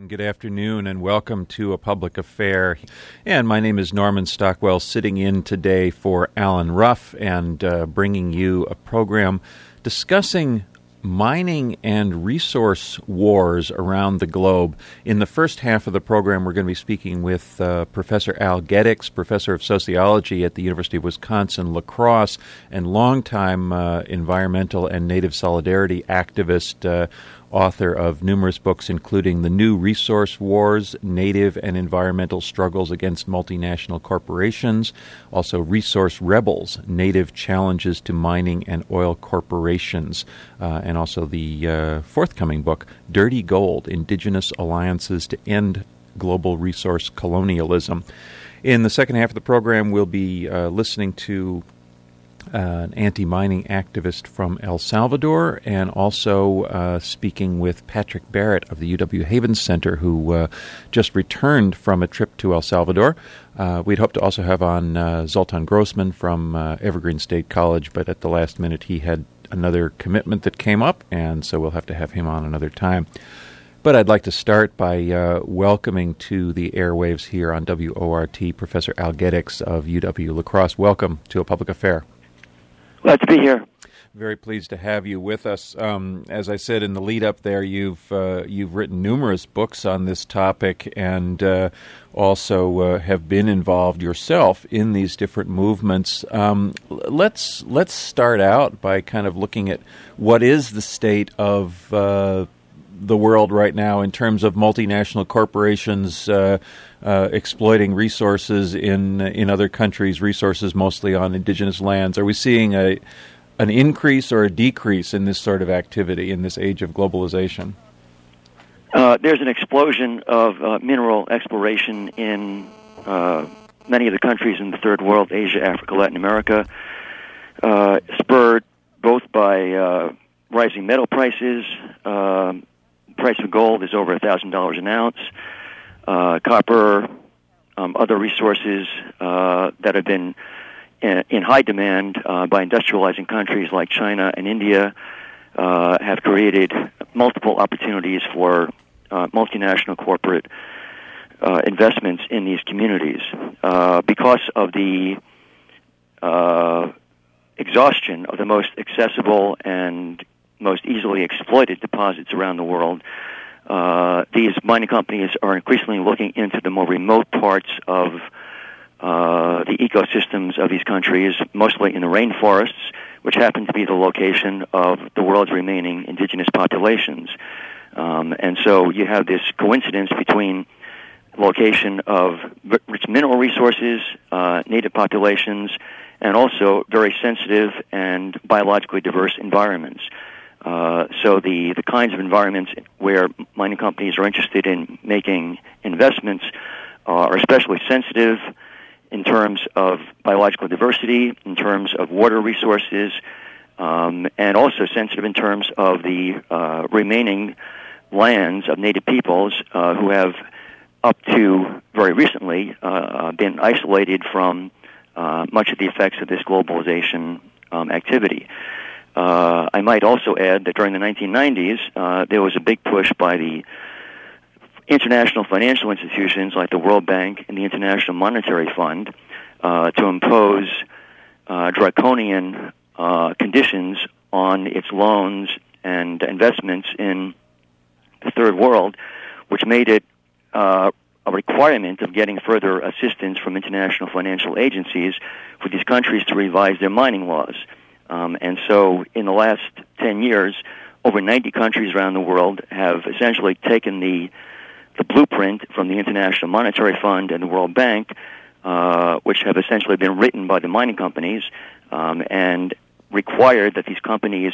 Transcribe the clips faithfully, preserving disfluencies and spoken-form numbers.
Good afternoon and welcome to A Public Affair. And my name is Norman Stockwell, sitting in today for Alan Ruff and uh, bringing you a program discussing mining and resource wars around the globe. In the first half of the program, we're going to be speaking with uh, Professor Al Geddes, professor of sociology at the University of Wisconsin, La Crosse, and longtime uh, environmental and native solidarity activist, uh, author of numerous books, including The New Resource Wars, Native and Environmental Struggles Against Multinational Corporations, also Resource Rebels, Native Challenges to Mining and Oil Corporations, uh, and also the uh, forthcoming book, Dirty Gold, Indigenous Alliances to End Global Resource Colonialism. In the second half of the program, we'll be uh, listening to Uh, an anti-mining activist from El Salvador, and also uh, speaking with Patrick Barrett of the U W Havens Center, who uh, just returned from a trip to El Salvador. Uh, we'd hope to also have on uh, Zoltan Grossman from uh, Evergreen State College, but at the last minute he had another commitment that came up, and so we'll have to have him on another time. But I'd like to start by uh, welcoming to the airwaves here on W O R T Professor Al Geddes of U W La Crosse. Welcome to A Public Affair. Glad to be here. Very pleased to have you with us. Um, as I said in the lead-up there, you've uh, you've written numerous books on this topic, and uh, also uh, have been involved yourself in these different movements. Um, let's let's start out by kind of looking at what is the state of uh, the world right now in terms of multinational corporations uh, uh, exploiting resources in in other countries, resources mostly on indigenous lands. Are we seeing a an increase or a decrease in this sort of activity in this age of globalization? Uh, there's an explosion of uh, mineral exploration in uh, many of the countries in the Third World, Asia, Africa, Latin America, uh, spurred both by uh, rising metal prices. Uh, price of gold is over one thousand dollars an ounce. Uh, copper, um, other resources uh, that have been in, in high demand uh, by industrializing countries like China and India uh, have created multiple opportunities for uh, multinational corporate uh, investments in these communities. Uh, because of the uh, exhaustion of the most accessible and most easily exploited deposits around the world, uh, these mining companies are increasingly looking into the more remote parts of uh, the ecosystems of these countries, mostly in the rainforests, which happen to be the location of the world's remaining indigenous populations. Um, and so you have this coincidence between location of rich mineral resources, uh, native populations, and also very sensitive and biologically diverse environments. Uh, so the, the kinds of environments where mining companies are interested in making investments uh, are especially sensitive in terms of biological diversity, in terms of water resources, um, and also sensitive in terms of the uh, remaining lands of native peoples uh, who have, up to very recently, uh, been isolated from uh, much of the effects of this globalization um, activity. Uh, I might also add that during the nineteen nineties, uh, there was a big push by the international financial institutions like the World Bank and the International Monetary Fund uh, to impose uh, draconian uh, conditions on its loans and investments in the Third World, which made it uh, a requirement of getting further assistance from international financial agencies for these countries to revise their mining laws. Um, and so in the last ten years, over ninety countries around the world have essentially taken the the blueprint from the International Monetary Fund and the World Bank, uh, which have essentially been written by the mining companies, um, and required that these companies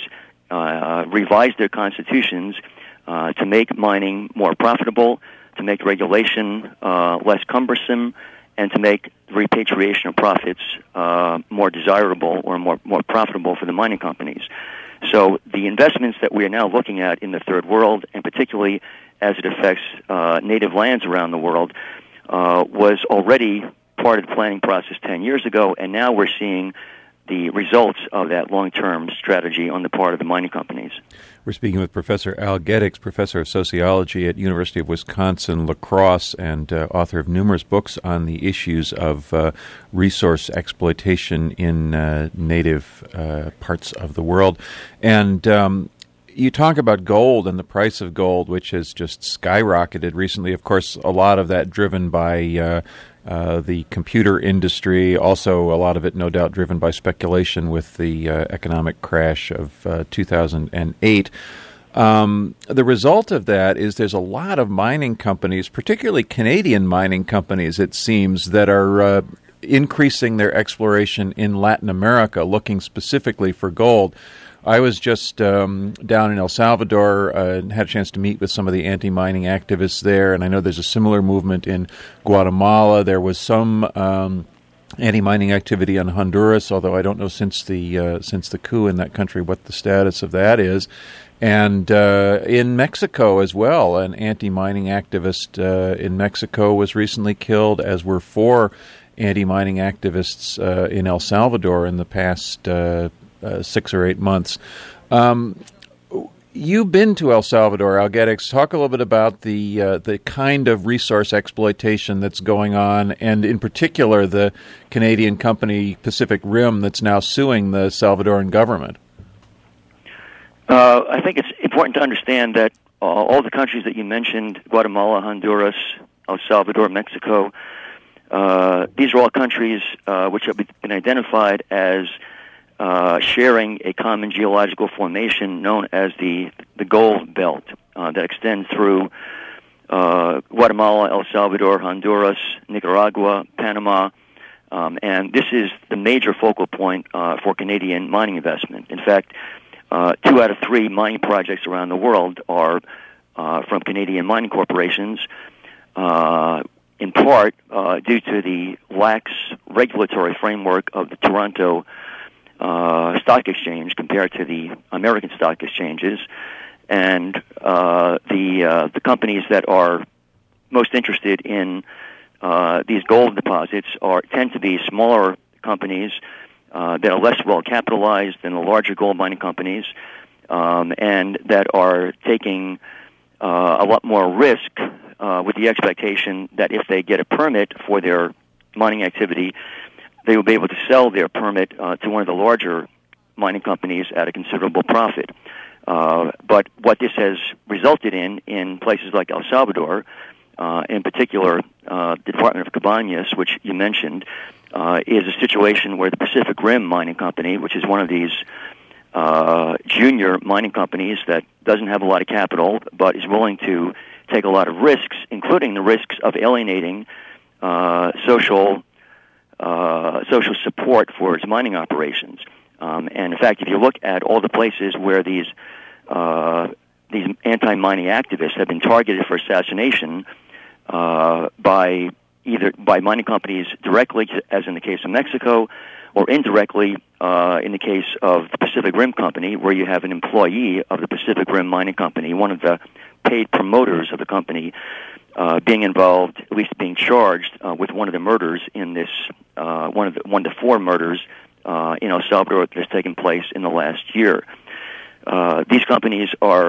uh, revise their constitutions uh, to make mining more profitable, to make regulation uh, less cumbersome, and to make the repatriation of profits uh, more desirable or more more profitable for the mining companies. So the investments that we are now looking at in the Third World, and particularly as it affects uh, native lands around the world, uh, was already part of the planning process ten years ago, and now we're seeing the results of that long-term strategy on the part of the mining companies. We're speaking with Professor Al Geddix, Professor of Sociology at University of Wisconsin-La Crosse, and uh, author of numerous books on the issues of uh, resource exploitation in uh, native uh, parts of the world. And um, you talk about gold and the price of gold, which has just skyrocketed recently. Of course, a lot of that driven by uh, Uh, the computer industry, also a lot of it no doubt driven by speculation with the uh, economic crash of uh, two thousand eight. Um, the result of that is there's a lot of mining companies, particularly Canadian mining companies, it seems, that are uh, increasing their exploration in Latin America, looking specifically for gold. I was just um, down in El Salvador uh, and had a chance to meet with some of the anti-mining activists there, and I know there's a similar movement in Guatemala. There was some um, anti-mining activity in Honduras, although I don't know since the uh, since the coup in that country what the status of that is. And uh, in Mexico as well, an anti-mining activist uh, in Mexico was recently killed, as were four anti-mining activists uh, in El Salvador in the past uh Uh, six or eight months. Um, you've been to El Salvador, Al Geddix. Talk a little bit about the uh, the kind of resource exploitation that's going on, and in particular the Canadian company Pacific Rim that's now suing the Salvadoran government. Uh, I think it's important to understand that uh, all the countries that you mentioned, Guatemala, Honduras, El Salvador, Mexico, uh, these are all countries uh, which have been identified as Uh, sharing a common geological formation known as the the Gold Belt uh, that extends through uh, Guatemala, El Salvador, Honduras, Nicaragua, Panama, um, and this is the major focal point uh, for Canadian mining investment. In fact, uh, two out of three mining projects around the world are uh, from Canadian mining corporations, uh, in part uh, due to the lax regulatory framework of the Toronto Uh, stock exchange compared to the American stock exchanges, and uh, the uh, the companies that are most interested in uh, these gold deposits are tend to be smaller companies uh, that are less well capitalized than the larger gold mining companies, um, and that are taking uh, a lot more risk uh, with the expectation that if they get a permit for their mining activity, they will be able to sell their permit uh, to one of the larger mining companies at a considerable profit. Uh, but what this has resulted in in places like El Salvador, uh, in particular uh, the Department of Cabañas, which you mentioned, uh, is a situation where the Pacific Rim Mining Company, which is one of these uh, junior mining companies that doesn't have a lot of capital but is willing to take a lot of risks, including the risks of alienating uh, social Uh, social support for its mining operations. Um, and in fact, if you look at all the places where these uh, these anti-mining activists have been targeted for assassination uh, by either by mining companies directly, as in the case of Mexico, or indirectly uh, in the case of the Pacific Rim Company, where you have an employee of the Pacific Rim Mining Company, one of the paid promoters of the company, Uh, being involved, at least being charged uh, with one of the murders in this, uh, one of the one to four murders uh, in El Salvador that has taken place in the last year. Uh, these companies are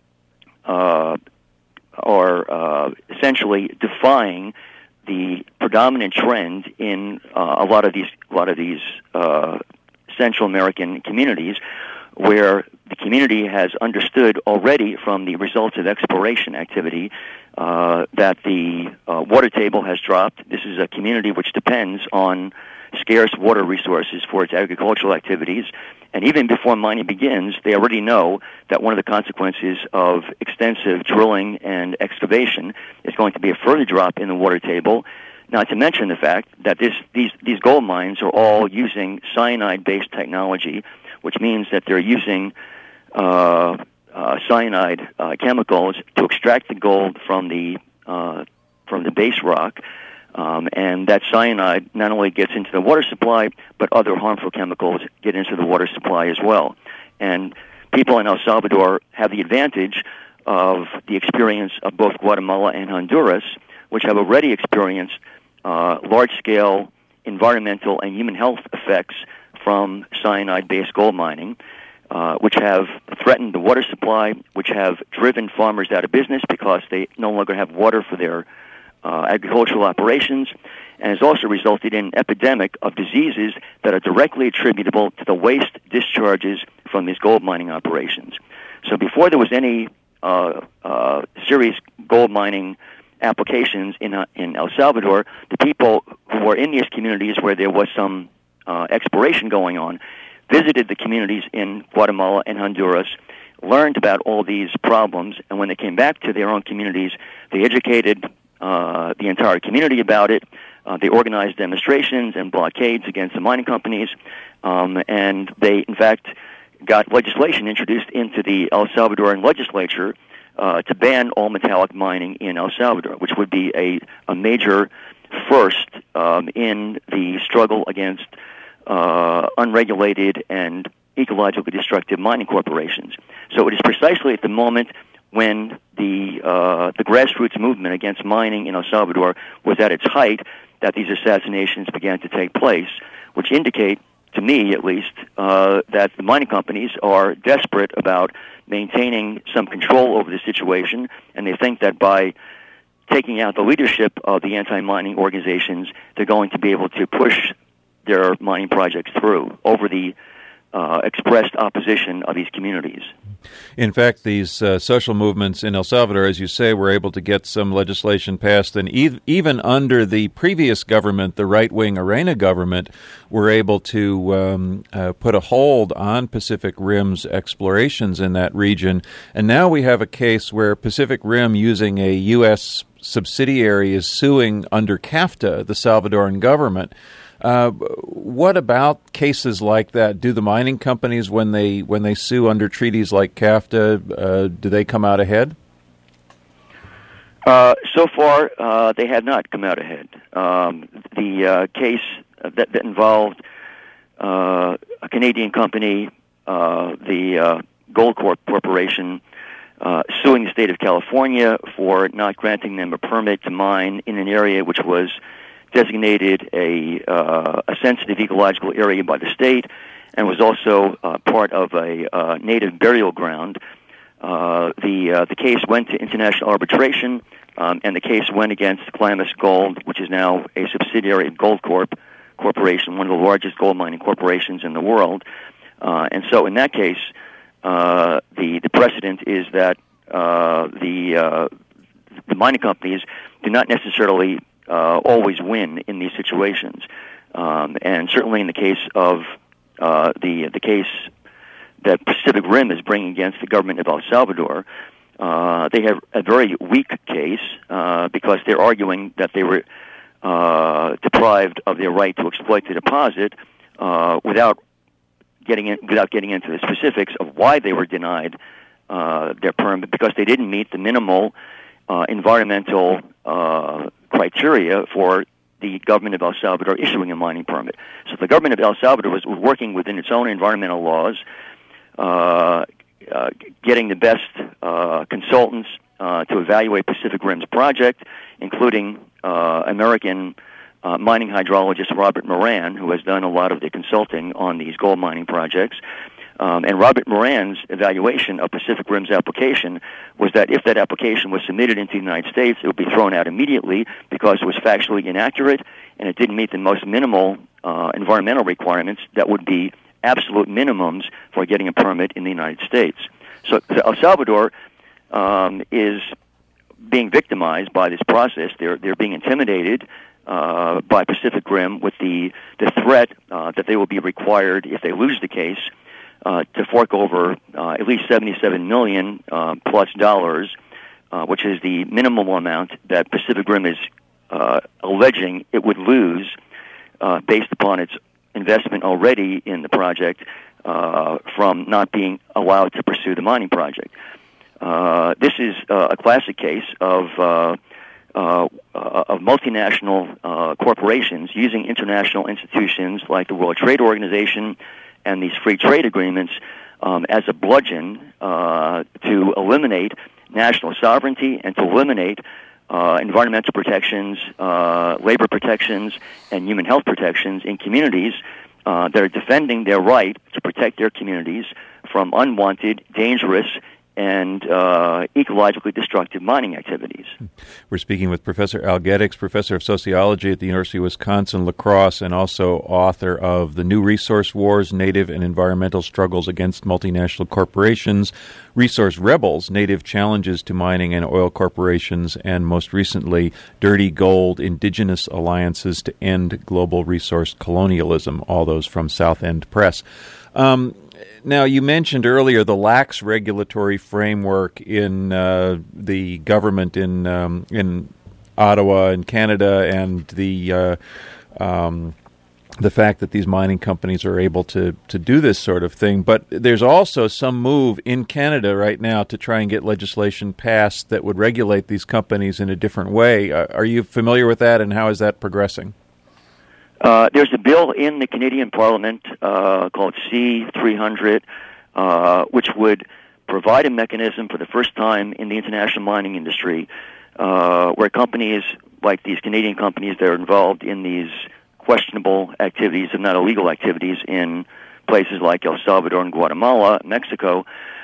uh, are uh, essentially defying the predominant trend in uh, a lot of these a lot of these uh, Central American communities, where the community has understood already from the results of exploration activity uh, that the uh, water table has dropped. This is a community which depends on scarce water resources for its agricultural activities, and even before mining begins, they already know that one of the consequences of extensive drilling and excavation is going to be a further drop in the water table. Not to mention the fact that this, these, these gold mines are all using cyanide-based technology, which means that they're using uh, uh, cyanide uh, chemicals to extract the gold from the uh, from the base rock, um, and that cyanide not only gets into the water supply, but other harmful chemicals get into the water supply as well. And people in El Salvador have the advantage of the experience of both Guatemala and Honduras, which have already experienced uh, large-scale environmental and human health effects from cyanide-based gold mining, uh, which have threatened the water supply, which have driven farmers out of business because they no longer have water for their uh, agricultural operations, and has also resulted in an epidemic of diseases that are directly attributable to the waste discharges from these gold mining operations. So before there was any uh, uh, serious gold mining applications in uh, in El Salvador, the people who were in these communities where there was some uh, exploration going on visited the communities in Guatemala and Honduras, learned about all these problems, and when they came back to their own communities, they educated uh, the entire community about it. Uh, they organized demonstrations and blockades against the mining companies, um, and they, in fact, got legislation introduced into the El Salvadoran legislature uh, to ban all metallic mining in El Salvador, which would be a, a major first um, in the struggle against uh, unregulated and ecologically destructive mining corporations. So it is precisely at the moment when the uh, the grassroots movement against mining in El Salvador was at its height that these assassinations began to take place, which indicate, to me at least, uh, that the mining companies are desperate about maintaining some control over the situation, and they think that by taking out the leadership of the anti-mining organizations, they're going to be able to push their mining projects through over the uh, expressed opposition of these communities. In fact, these uh, social movements in El Salvador, as you say, were able to get some legislation passed, and e- even under the previous government, the right-wing Arena government, were able to um, uh, put a hold on Pacific Rim's explorations in that region. And now we have a case where Pacific Rim, using a U S subsidiary, is suing under CAFTA, the Salvadoran government. Uh, what about cases like that? Do the mining companies, when they when they sue under treaties like CAFTA, uh, do they come out ahead? Uh, so far, uh, they have not come out ahead. Um, the uh, case that, that involved uh, a Canadian company, uh, the uh, Goldcorp Corporation, uh, suing the state of California for not granting them a permit to mine in an area which was designated a uh, a sensitive ecological area by the state, and was also uh, part of a uh, native burial ground. Uh, the uh, the case went to international arbitration, um, and the case went against Klamath Gold, which is now a subsidiary of Goldcorp Corporation, one of the largest gold mining corporations in the world. Uh, and so, in that case, uh, the the precedent is that uh, the uh, the mining companies do not necessarily Uh, always win in these situations, um, and certainly in the case of uh, the the case that Pacific Rim is bringing against the government of El Salvador, uh, they have a very weak case uh, because they're arguing that they were uh, deprived of their right to exploit the deposit uh, without getting in, without getting into the specifics of why they were denied uh, their permit, because they didn't meet the minimal uh, environmental uh, criteria for the government of El Salvador issuing a mining permit. So the government of El Salvador was working within its own environmental laws, uh, uh, getting the best uh, consultants uh, to evaluate Pacific Rim's project, including uh, American uh, mining hydrologist Robert Moran, who has done a lot of the consulting on these gold mining projects. Um, and Robert Moran's evaluation of Pacific Rim's application was that if that application was submitted into the United States, it would be thrown out immediately because it was factually inaccurate and it didn't meet the most minimal uh, environmental requirements that would be absolute minimums for getting a permit in the United States. So El Salvador um, is being victimized by this process. They're they're being intimidated uh, by Pacific Rim with the the threat uh, that they will be required, if they lose the case, Uh, to fork over uh, at least seventy-seven million uh, plus dollars, uh, which is the minimum amount that Pacific Rim is uh, alleging it would lose uh, based upon its investment already in the project uh, from not being allowed to pursue the mining project. Uh, this is uh, a classic case of uh, uh, of multinational uh, corporations using international institutions like the World Trade Organization and these free trade agreements um, as a bludgeon uh, to eliminate national sovereignty and to eliminate uh, environmental protections, uh, labor protections, and human health protections in communities uh, that are defending their right to protect their communities from unwanted, dangerous, and uh, ecologically destructive mining activities. We're speaking with Professor Al Geddes, Professor of Sociology at the University of Wisconsin-La Crosse, and also author of The New Resource Wars, Native and Environmental Struggles Against Multinational Corporations, Resource Rebels, Native Challenges to Mining and Oil Corporations, and most recently, Dirty Gold, Indigenous Alliances to End Global Resource Colonialism, all those from South End Press. Um, Now, you mentioned earlier the lax regulatory framework in uh, the government in um, in Ottawa and Canada, and the uh, um, the fact that these mining companies are able to, to do this sort of thing. But there's also some move in Canada right now to try and get legislation passed that would regulate these companies in a different way. Uh, are you familiar with that, and how is that progressing? Uh, there's a bill in the Canadian Parliament uh, called C three hundred, uh, which would provide a mechanism for the first time in the international mining industry uh, where companies like these Canadian companies that are involved in these questionable activities, if not illegal activities, in places like El Salvador and Guatemala, Mexico,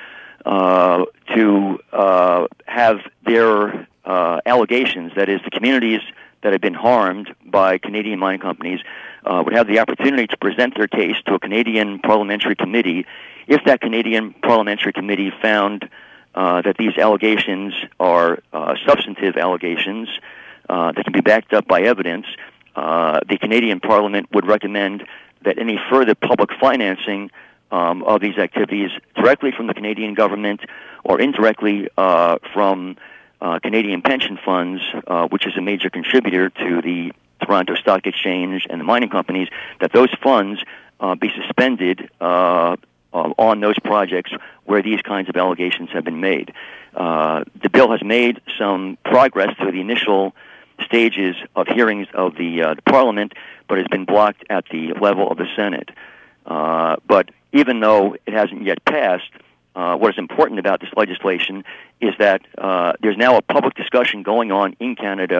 uh, to uh, have their uh, allegations, that is, the communities that have been harmed by Canadian mining companies uh, would have the opportunity to present their case to a Canadian parliamentary committee if that Canadian parliamentary committee found uh, that these allegations are uh, substantive allegations uh, that can be backed up by evidence. Uh, the Canadian Parliament would recommend that any further public financing um, of these activities directly from the Canadian government or indirectly uh, from Uh, Canadian pension funds, uh, which is a major contributor to the Toronto Stock Exchange and the mining companies, that those funds uh, be suspended uh, uh, on those projects where these kinds of allegations have been made. Uh, the bill has made some progress through the initial stages of hearings of the, uh, the Parliament, but has been blocked at the level of the Senate. Uh, but even though it hasn't yet passed, Uh, what is important about this legislation is that uh, there's now a public discussion going on in Canada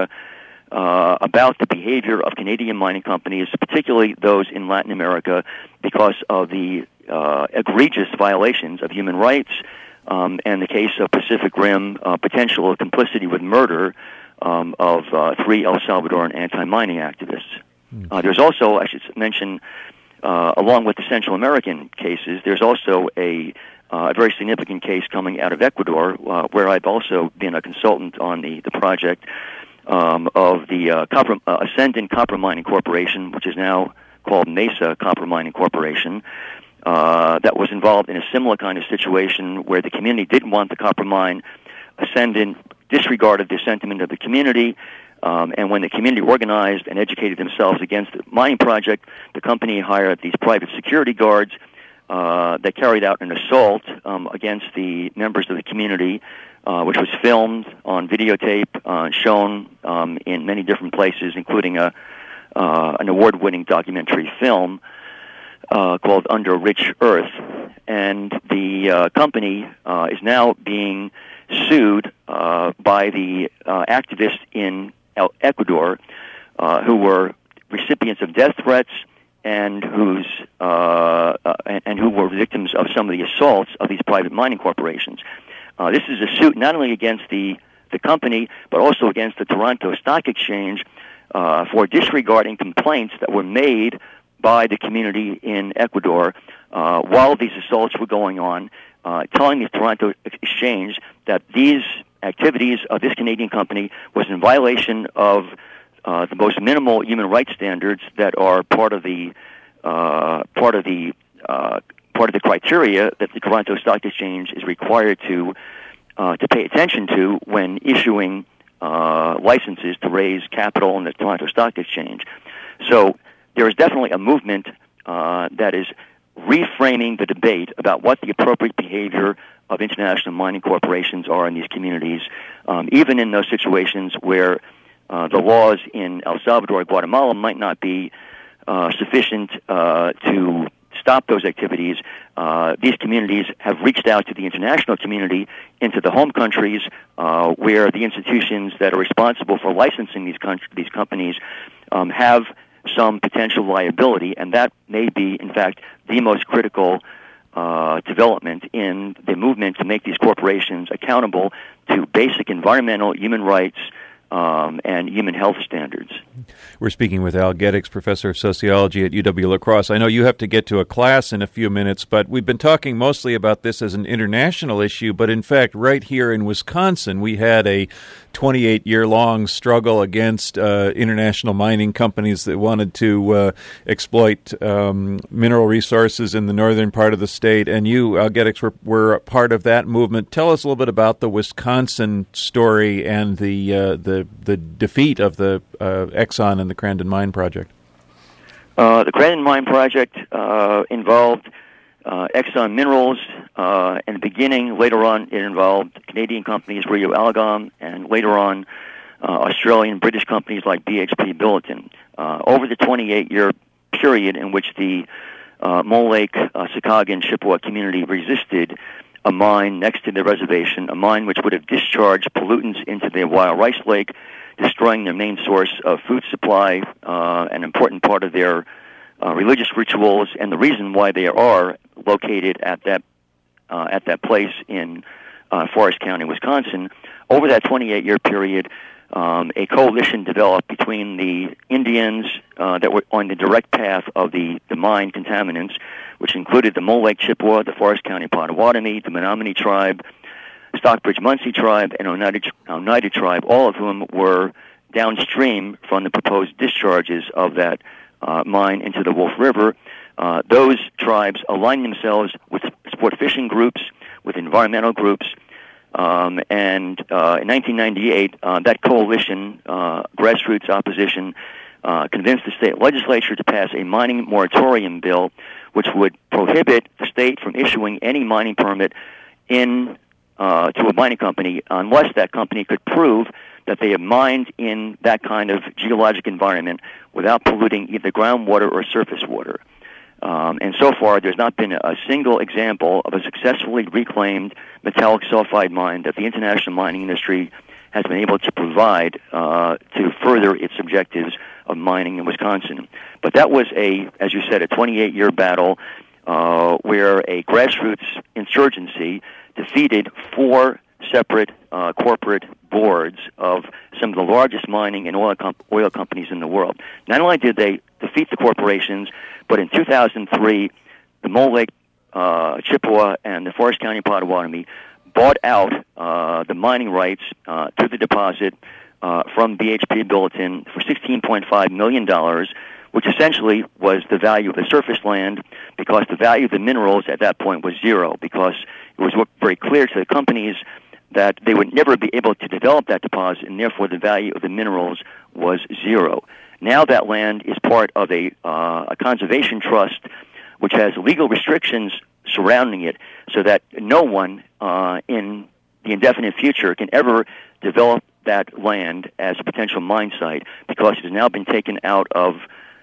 uh, about the behavior of Canadian mining companies, particularly those in Latin America, because of the uh, egregious violations of human rights um, and the case of Pacific Rim uh, potential of complicity with murder um, of uh, three El Salvadoran anti-mining activists. Mm. Uh, there's also, I should mention, uh, along with the Central American cases, there's also a Uh, a very significant case coming out of Ecuador, uh, where I've also been a consultant on the, the project um, of the uh, copper, uh, Ascendant Copper Mining Corporation, which is now called Mesa Copper Mining Corporation, uh, that was involved in a similar kind of situation where the community didn't want the copper mine. Ascendant disregarded the sentiment of the community, um, and when the community organized and educated themselves against the mining project, the company hired these private security guards Uh, that carried out an assault um, against the members of the community, uh, which was filmed on videotape, uh, shown um, in many different places, including a uh, an award-winning documentary film uh, called Under Rich Earth. And the uh, company uh, is now being sued uh, by the uh, activists in El- Ecuador uh, who were recipients of death threats and who's uh, uh, and, and who were victims of some of the assaults of these private mining corporations. Uh, this is a suit not only against the, the company, but also against the Toronto Stock Exchange uh, for disregarding complaints that were made by the community in Ecuador uh, while these assaults were going on, uh, telling the Toronto Exchange that these activities of this Canadian company was in violation of Uh, the most minimal human rights standards that are part of the uh, part of the uh, part of the criteria that the Toronto Stock Exchange is required to uh, to pay attention to when issuing uh, licenses to raise capital in the Toronto Stock Exchange. So there is definitely a movement uh, that is reframing the debate about what the appropriate behavior of international mining corporations are in these communities, um, even in those situations where Uh, the laws in El Salvador and Guatemala might not be uh, sufficient uh, to stop those activities. Uh, these communities have reached out to the international community into the home countries uh, where the institutions that are responsible for licensing these, con- these companies um, have some potential liability, and that may be, in fact, the most critical uh, development in the movement to make these corporations accountable to basic environmental, human rights, Um, and human health standards. We're speaking with Al Geddix, professor of sociology at U W-La Crosse. I know you have to get to a class in a few minutes, but we've been talking mostly about this as an international issue, but in fact, right here in Wisconsin, we had a twenty-eight-year-long struggle against uh, international mining companies that wanted to uh, exploit um, mineral resources in the northern part of the state, and you, Al Geddix, were, were a part of that movement. Tell us a little bit about the Wisconsin story and the uh, the the defeat of the uh, Exxon and the Crandon Mine Project. Uh, the Crandon Mine Project uh, involved uh, Exxon Minerals uh, in the beginning. Later on, it involved Canadian companies Rio Algom, and later on, uh, Australian, British companies like B H P Billiton. Uh, over the twenty-eight-year period in which the uh, Mole Lake, uh, Sikagan, Chippewa community resisted a mine next to the reservation, a mine which would have discharged pollutants into the Wild Rice Lake, destroying their main source of food supply, uh, an important part of their uh, religious rituals, and the reason why they are located at that uh, at that place in uh, Forest County, Wisconsin. Over that twenty-eight-year period, um, a coalition developed between the Indians uh, that were on the direct path of the, the mine contaminants, which included the Mole Lake Chippewa, the Forest County Potawatomi, the Menominee Tribe, Stockbridge Munsee Tribe, and Oneida, Oneida Tribe, all of whom were downstream from the proposed discharges of that uh, mine into the Wolf River. Uh, those tribes aligned themselves with sport fishing groups, with environmental groups, um, and uh, in nineteen ninety-eight, uh, that coalition, uh, grassroots opposition, uh, convinced the state legislature to pass a mining moratorium bill which would prohibit the state from issuing any mining permit in uh, to a mining company unless that company could prove that they have mined in that kind of geologic environment without polluting either groundwater or surface water. Um, and so far, there's not been a single example of a successfully reclaimed metallic sulfide mine that the international mining industry has been able to provide uh, to further its objectives of mining in Wisconsin. But that was a, as you said, a twenty-eight-year battle uh, where a grassroots insurgency defeated four separate uh, corporate boards of some of the largest mining and oil, com- oil companies in the world. Not only did they defeat the corporations, but in two thousand three, the Mole Lake, uh, Chippewa, and the Forest County Potawatomi bought out uh, the mining rights uh, to the deposit uh, from B H P Billiton for sixteen point five million dollars, which essentially was the value of the surface land, because the value of the minerals at that point was zero, because it was very clear to the companies that they would never be able to develop that deposit, and therefore the value of the minerals was zero. Now that land is part of a, uh, a conservation trust, which has legal restrictions surrounding it, so that no one uh, in the indefinite future can ever develop that land as a potential mine site, because it has now been taken out of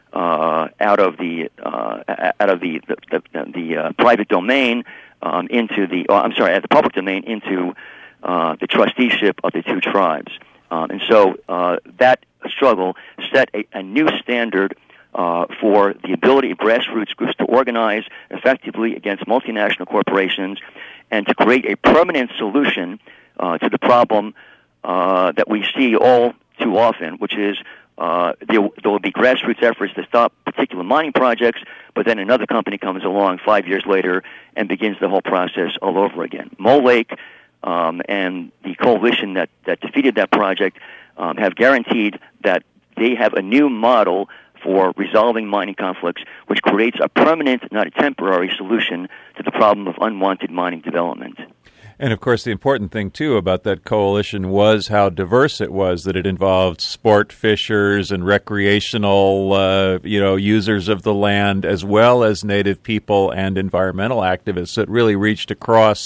uh, out of the uh, out of the the, the, the uh, private domain um, into the oh, I'm sorry, at the public domain into uh, the trusteeship of the two tribes, um, and so uh, that struggle set a, a new standard uh, for the ability of grassroots groups to organize effectively against multinational corporations and to create a permanent solution uh, to the problem uh, that we see all too often, which is uh, there, there will be grassroots efforts to stop particular mining projects, but then another company comes along five years later and begins the whole process all over again. Mole Lake um, and the coalition that, that defeated that project um, have guaranteed that they have a new model for resolving mining conflicts, which creates a permanent, not a temporary, solution to the problem of unwanted mining development. And, of course, the important thing, too, about that coalition was how diverse it was, that it involved sport fishers and recreational, uh, you know, users of the land, as well as native people and environmental activists. So it really reached across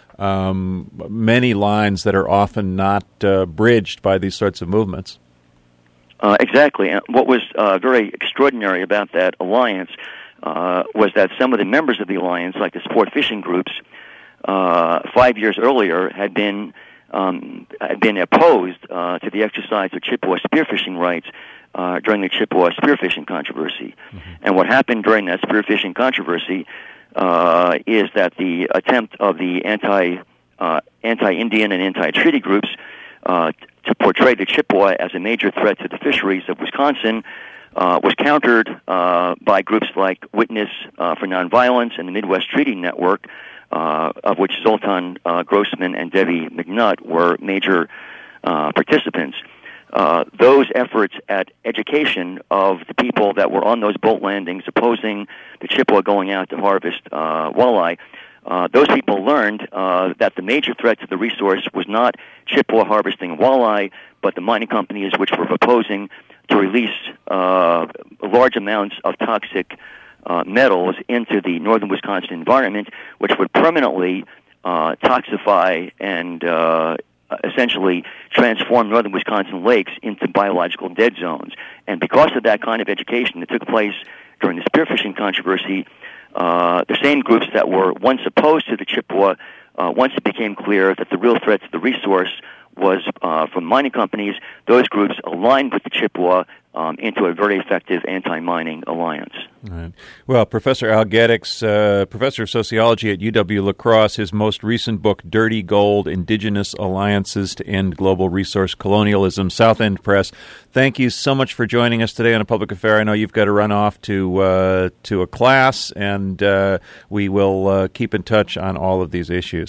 um, many lines that are often not uh, bridged by these sorts of movements. Uh, exactly. And what was uh, very extraordinary about that alliance uh, was that some of the members of the alliance, like the sport fishing groups, Uh, five years earlier had been um, had been opposed uh, to the exercise of Chippewa spearfishing rights uh, during the Chippewa spearfishing controversy. Mm-hmm. And what happened during that spearfishing controversy uh, is that the attempt of the anti uh, anti-Indian and anti-treaty groups uh, to portray the Chippewa as a major threat to the fisheries of Wisconsin uh, was countered uh, by groups like Witness uh, for Nonviolence and the Midwest Treaty Network, uh, of which Zoltan uh, Grossman and Debbie McNutt were major uh, participants. Uh, those efforts at education of the people that were on those boat landings opposing the Chippewa going out to harvest uh, walleye, Uh, those people learned uh, that the major threat to the resource was not Chippewa harvesting walleye, but the mining companies which were proposing to release uh, large amounts of toxic uh, metals into the northern Wisconsin environment, which would permanently uh, toxify and uh, essentially transform northern Wisconsin lakes into biological dead zones. And because of that kind of education that took place during the spearfishing controversy, Uh, the same groups that were once opposed to the Chippewa, uh, once it became clear that the real threat to the resource was uh, from mining companies, those groups aligned with the Chippewa um, into a very effective anti-mining alliance. Right. Well, Professor Al Gaddix, uh, professor of sociology at U W La Crosse, his most recent book, Dirty Gold, Indigenous Alliances to End Global Resource Colonialism, South End Press. Thank you so much for joining us today on A Public Affair. I know you've got to run off to uh, to a class, and uh, we will uh, keep in touch on all of these issues.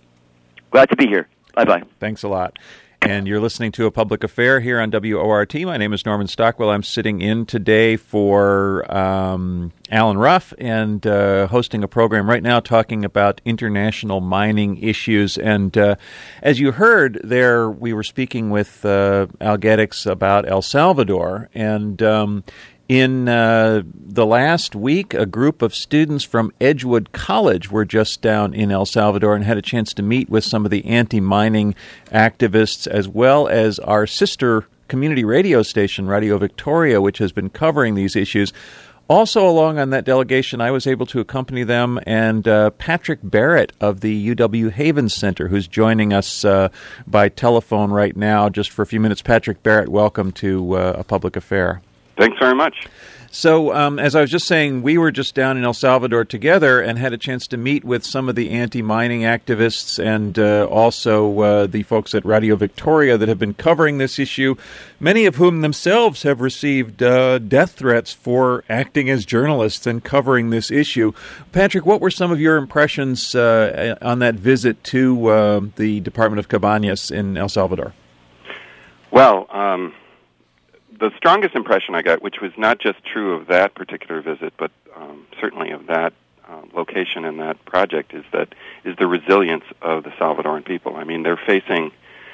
Glad to be here. Bye-bye. Thanks a lot. And you're listening to A Public Affair here on W O R T. My name is Norman Stockwell. I'm sitting in today for um, Alan Ruff and uh, hosting a program right now talking about international mining issues. And uh, as you heard there, we were speaking with uh, Al Gaddix about El Salvador. And um, in uh, the last week, a group of students from Edgewood College were just down in El Salvador and had a chance to meet with some of the anti-mining activists, as well as our sister community radio station, Radio Victoria, which has been covering these issues. Also along on that delegation, I was able to accompany them, and uh, Patrick Barrett of the U W Haven Center, who's joining us uh, by telephone right now just for a few minutes. Patrick Barrett, welcome to uh, A Public Affair. Thanks very much. So, um, as I was just saying, we were just down in El Salvador together and had a chance to meet with some of the anti-mining activists and uh, also uh, the folks at Radio Victoria that have been covering this issue, many of whom themselves have received uh, death threats for acting as journalists and covering this issue. Patrick, what were some of your impressions uh, on that visit to uh, the Department of Cabañas in El Salvador? Well, um... the strongest impression I got, which was not just true of that particular visit, but um, certainly of that uh, location and that project, is that is the resilience of the Salvadoran people. I mean, they're facing,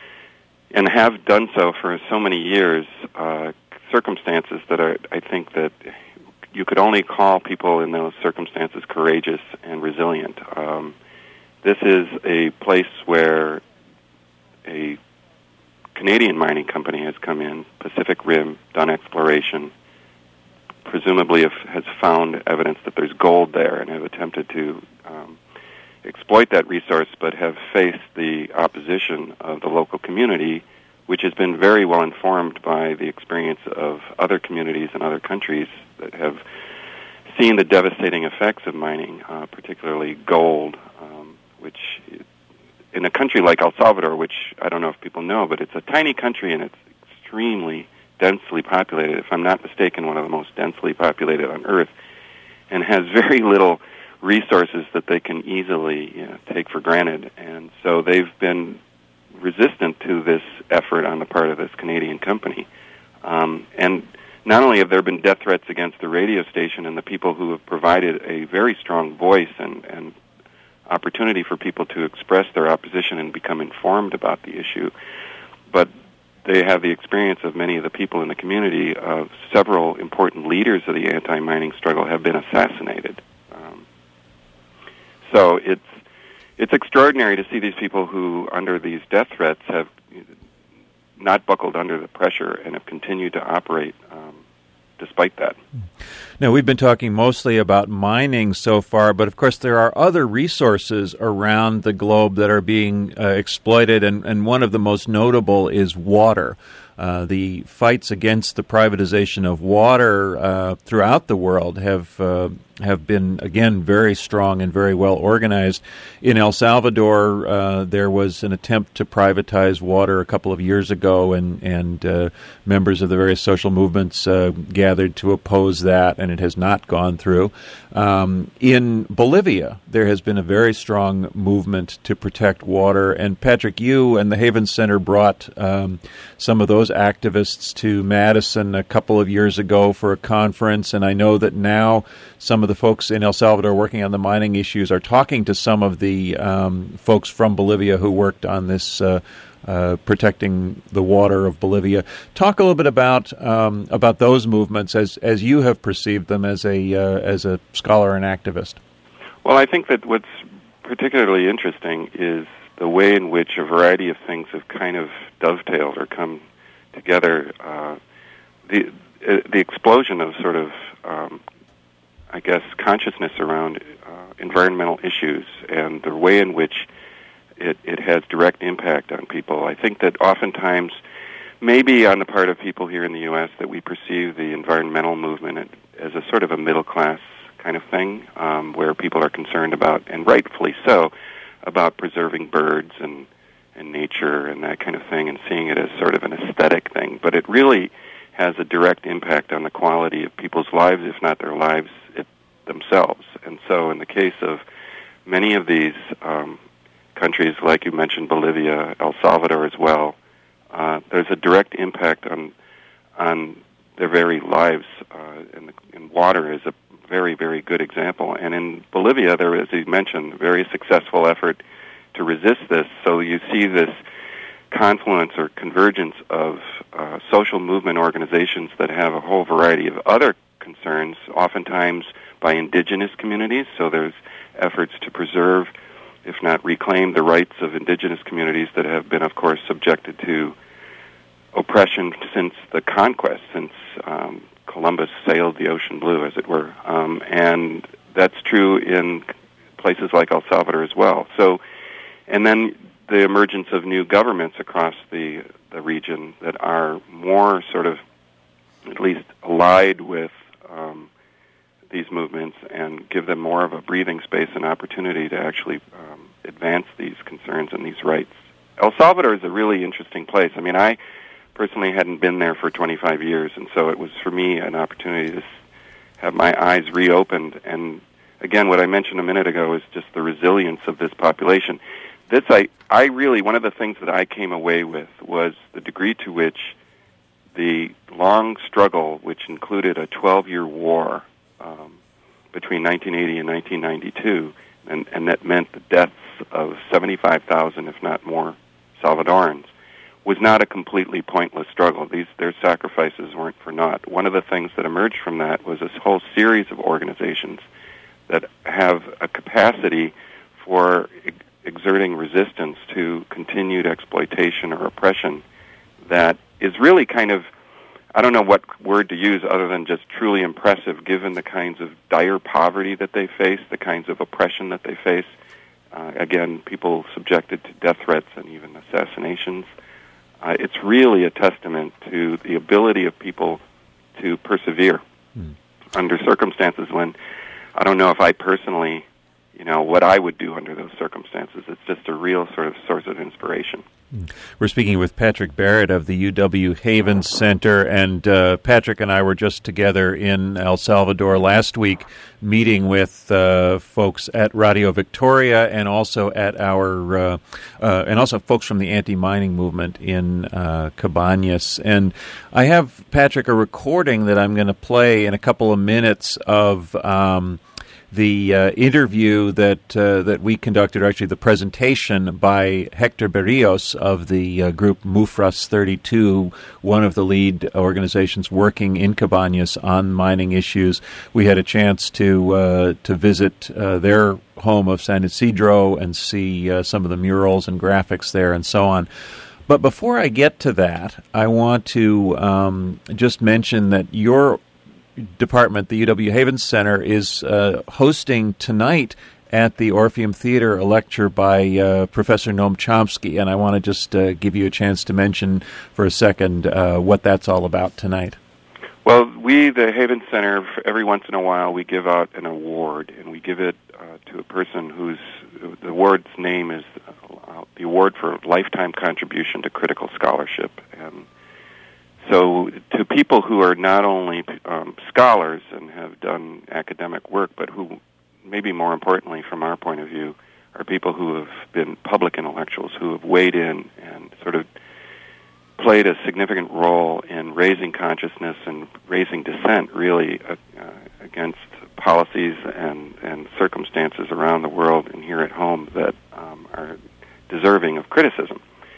and have done so for so many years, uh, circumstances that are, I think that you could only call people in those circumstances courageous and resilient. Um, this is a place where a Canadian mining company has come in, Pacific Rim, done exploration, presumably have, has found evidence that there's gold there and have attempted to um, exploit that resource, but have faced the opposition of the local community, which has been very well informed by the experience of other communities and other countries that have seen the devastating effects of mining, uh, particularly gold, um, which in a country like El Salvador, which I don't know if people know, but it's a tiny country and it's extremely densely populated, if I'm not mistaken, one of the most densely populated on Earth, and has very little resources that they can easily you know, take for granted. And so they've been resistant to this effort on the part of this Canadian company. Um, and not only have there been death threats against the radio station and the people who have provided a very strong voice and, and opportunity for people to express their opposition and become informed about the issue, but they have the experience of many of the people in the community. Uh, several important leaders of the anti-mining struggle have been assassinated. Um, so it's it's extraordinary to see these people who, under these death threats, have not buckled under the pressure and have continued to operate um, despite that. Now, we've been talking mostly about mining so far, but of course there are other resources around the globe that are being uh, exploited, and, and one of the most notable is water. Uh, the fights against the privatization of water uh, throughout the world have uh, have been, again, very strong and very well organized. In El Salvador, uh, there was an attempt to privatize water a couple of years ago, and, and uh, members of the various social movements uh, gathered to oppose that, and it has not gone through. Um, in Bolivia, there has been a very strong movement to protect water, and Patrick, you and the Havens Center brought um, some of those activists to Madison a couple of years ago for a conference, and I know that now some of the folks in El Salvador working on the mining issues are talking to some of the um, folks from Bolivia who worked on this uh, uh, protecting the water of Bolivia. Talk a little bit about um, about those movements as as you have perceived them as a uh, as a scholar and activist. Well, I think that what's particularly interesting is the way in which a variety of things have kind of dovetailed or come together. Uh, the uh, the explosion of sort of um, I guess, consciousness around uh, environmental issues and the way in which it, it has direct impact on people. I think that oftentimes, maybe on the part of people here in the U S, that we perceive the environmental movement as a sort of a middle-class kind of thing, um, where people are concerned about, and rightfully so, about preserving birds and, and nature and that kind of thing, and seeing it as sort of an aesthetic thing. But it really has a direct impact on the quality of people's lives, if not their lives it, themselves. And so in the case of many of these um, countries, like you mentioned, Bolivia, El Salvador as well, uh, there's a direct impact on on their very lives, uh, and, the, and water is a very, very good example. And in Bolivia, there is, as you mentioned, a very successful effort to resist this. So you see this confluence or convergence of uh, social movement organizations that have a whole variety of other concerns, oftentimes by indigenous communities. So there's efforts to preserve, if not reclaim, the rights of indigenous communities that have been, of course, subjected to oppression since the conquest, since um, Columbus sailed the ocean blue, as it were. Um, and that's true in places like El Salvador as well. So, and then the emergence of new governments across the, the region that are more sort of at least allied with um, these movements and give them more of a breathing space and opportunity to actually um, advance these concerns and these rights. El Salvador is a really interesting place. I mean, I personally hadn't been there for twenty-five years, and so it was for me an opportunity to have my eyes reopened. And again, what I mentioned a minute ago is just the resilience of this population. This, I, I really, one of the things that I came away with was the degree to which the long struggle, which included a twelve-year war um, between nineteen eighty and nineteen ninety-two, and, and that meant the deaths of seventy-five thousand, if not more, Salvadorans, was not a completely pointless struggle. These their sacrifices weren't for naught. One of the things that emerged from that was this whole series of organizations that have a capacity for ex- exerting resistance to continued exploitation or oppression that is really kind of, I don't know what word to use other than just truly impressive, given the kinds of dire poverty that they face, the kinds of oppression that they face. Uh, again, people subjected to death threats and even assassinations. Uh, it's really a testament to the ability of people to persevere mm. under circumstances when I don't know if I personally, you know, what I would do under those circumstances. It's just a real sort of source of inspiration. We're speaking with Patrick Barrett of the U W Havens Center, and uh, Patrick and I were just together in El Salvador last week meeting with uh, folks at Radio Victoria and also at our uh, uh, and also folks from the anti-mining movement in uh, Cabañas. And I have, Patrick, a recording that I'm going to play in a couple of minutes of um, the uh, interview that uh, that we conducted, or actually the presentation by Hector Berrios of the uh, group Mufras thirty-two, one of the lead organizations working in Cabañas on mining issues. We had a chance to uh, to visit uh, their home of San Isidro and see uh, some of the murals and graphics there and so on. But before I get to that, I want to um, just mention that your department, the U W-Haven Center, is uh, hosting tonight at the Orpheum Theater a lecture by uh, Professor Noam Chomsky, and I want to just uh, give you a chance to mention for a second uh, what that's all about tonight. Well, we, the Haven Center, every once in a while we give out an award, and we give it uh, to a person whose, the award's name is uh, the Award for Lifetime Contribution to Critical Scholarship. And so to people who are not only um, scholars and have done academic work, but who, maybe more importantly from our point of view, are people who have been public intellectuals, who have weighed in and sort of played a significant role in raising consciousness and raising dissent, really, uh, uh, against policies and, and circumstances around the world and here at home that um, are deserving of criticism.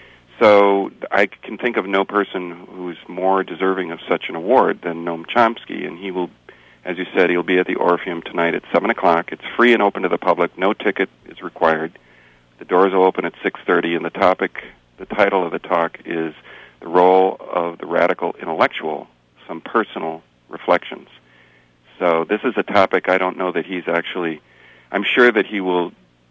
So I can think of no person who's more deserving of such an award than Noam Chomsky, and he will, as you said, he'll be at the Orpheum tonight at seven o'clock. It's free and open to the public. No ticket is required. The doors will open at six thirty, and the topic, the title of the talk is The Role of the Radical Intellectual, Some Personal Reflections. So this is a topic I don't know that he's actually, I'm sure that he will,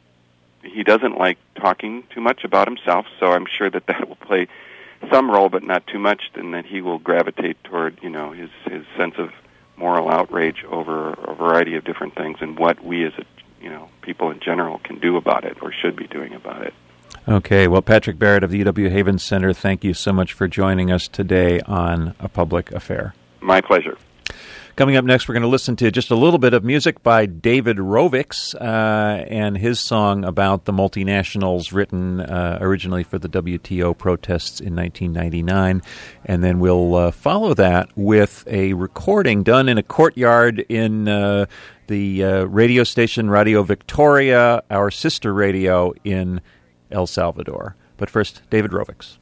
he doesn't like talking too much about himself, so I'm sure that that will play some role, but not too much, and that he will gravitate toward, you know, his, his sense of moral outrage over a variety of different things and what we as, a, you know, people in general can do about it or should be doing about it. Okay, well, Patrick Barrett of the U W-Haven Center, thank you so much for joining us today on A Public Affair. My pleasure. Coming up next, we're going to listen to just a little bit of music by David Rovics uh, and his song about the multinationals written uh, originally for the W T O protests in nineteen ninety-nine. And then we'll uh, follow that with a recording done in a courtyard in uh, the uh, radio station Radio Victoria, our sister radio in El Salvador. But first, David Rovics.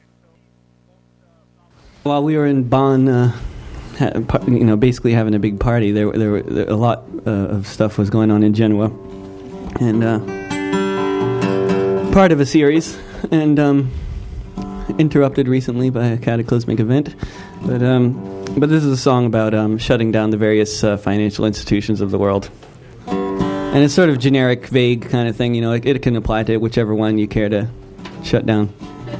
While we were in Bonn, uh, you know, basically having a big party, there, there, were, there a lot uh, of stuff was going on in Genoa, and uh, part of a series, and um, interrupted recently by a cataclysmic event. But um, but this is a song about um, shutting down the various uh, financial institutions of the world. And it's sort of generic, vague kind of thing, you know, it, it can apply to whichever one you care to shut down.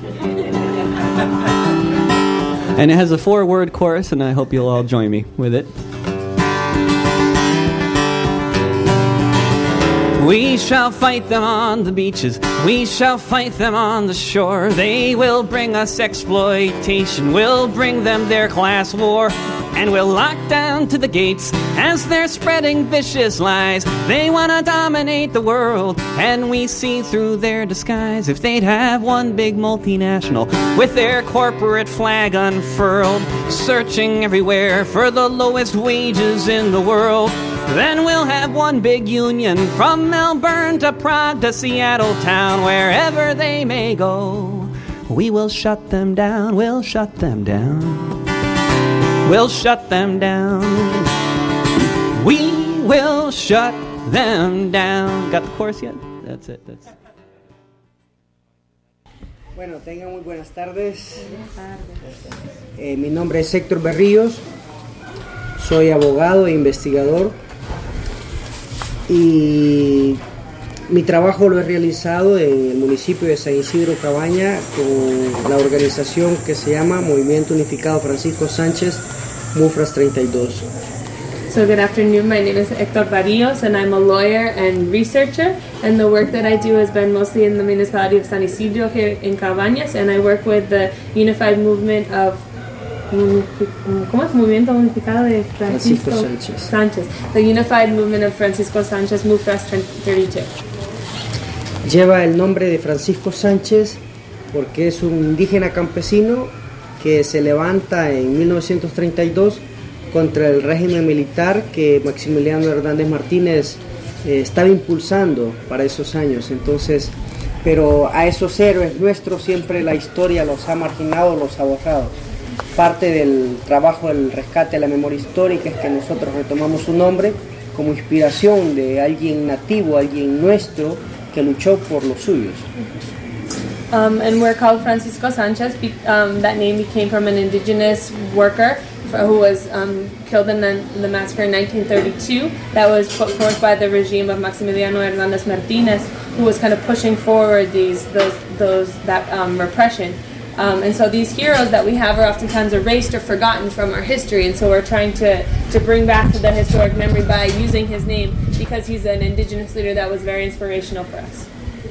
And it has a four-word chorus, and I hope you'll all join me with it. We shall fight them on the beaches, we shall fight them on the shore. They will bring us exploitation, we'll bring them their class war. And we'll lock down to the gates as they're spreading vicious lies. They want to dominate the world, and we see through their disguise. If they'd have one big multinational with their corporate flag unfurled, searching everywhere for the lowest wages in the world, then we'll have one big union from Melbourne to Prague to Seattle town. Wherever they may go, we will shut them down, we'll shut them down. We'll shut them down. We will shut them down. Got the chorus yet? That's it. That's it. Bueno, tengan muy buenas tardes. Buenas tardes. Eh, mi nombre es Héctor Berríos. Soy abogado e investigador. Y mi trabajo lo he realizado en el municipio de San Isidro Cabaña con la organización que se llama Movimiento Unificado Francisco Sánchez, MUFRAS treinta y dos. So good afternoon, my name is Héctor Barrios and I'm a lawyer and researcher, and the work that I do has been mostly in the municipality of San Isidro here in Cabañas, and I work with the unified movement of ¿Cómo es? Movimiento Unificado de Francisco, Francisco Sánchez. Sánchez. The Unified Movement of Francisco Sánchez, MUFRAS thirty-two. Lleva el nombre de Francisco Sánchez porque es un indígena campesino que se levanta en mil novecientos treinta y dos contra el régimen militar que Maximiliano Hernández Martínez eh, estaba impulsando para esos años. Entonces, pero a esos héroes nuestros siempre la historia los ha marginado, los ha borrado. Parte del trabajo del rescate de la memoria histórica es que nosotros retomamos su nombre como inspiración de alguien nativo, alguien nuestro que luchó por los suyos. Um, and we're called Francisco Sanchez. Be, um, that name came from an indigenous worker who was um, killed in the, in the massacre in nineteen thirty-two. That was put forth by the regime of Maximiliano Hernandez Martinez, who was kind of pushing forward these those those that um, repression. Um, and so these heroes that we have are oftentimes erased or forgotten from our history, and so we're trying to, to bring back the historic memory by using his name, because he's an indigenous leader that was very inspirational for us.